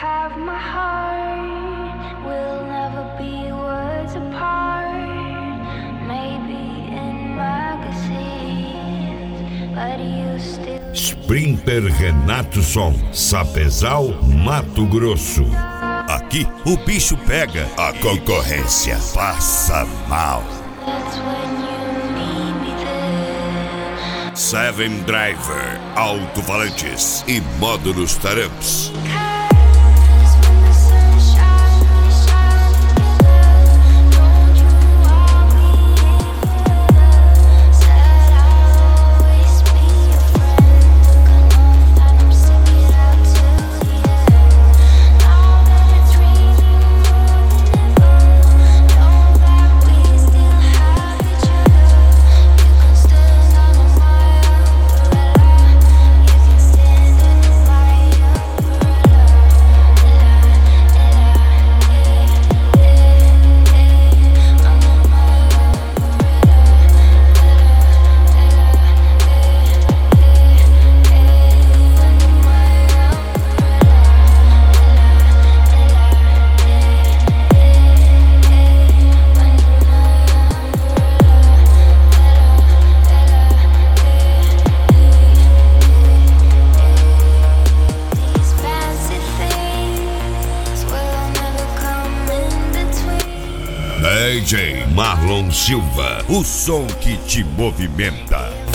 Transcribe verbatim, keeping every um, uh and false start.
have my heart. We'll never be worlds apart. Maybe in magazines, but you still. Sprinter Renato Som, Sapezal, Mato Grosso. Aqui o bicho pega, a concorrência passa mal. Seven Driver, alto-falantes e módulos Taramps. D J Marlon Silva, o som que te movimenta.